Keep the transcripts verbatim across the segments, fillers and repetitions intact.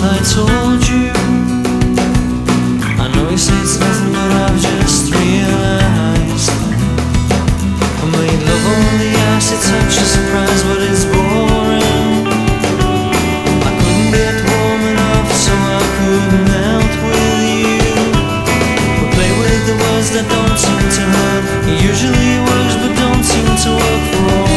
I told you. I know you say it's nothing, but I've just realized I made love on the acid touch a surprise, but it's boring. I couldn't get warm enough, so I couldn't melt with you. We play with the words that don't seem to hurt. It usually works, but don't seem to work for all.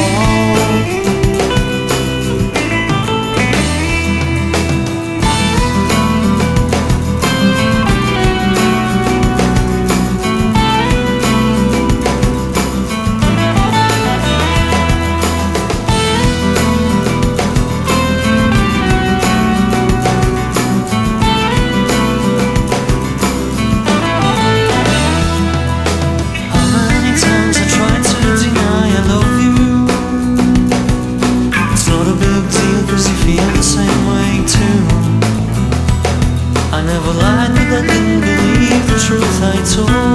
I never lied, but I didn't believe the truth I told.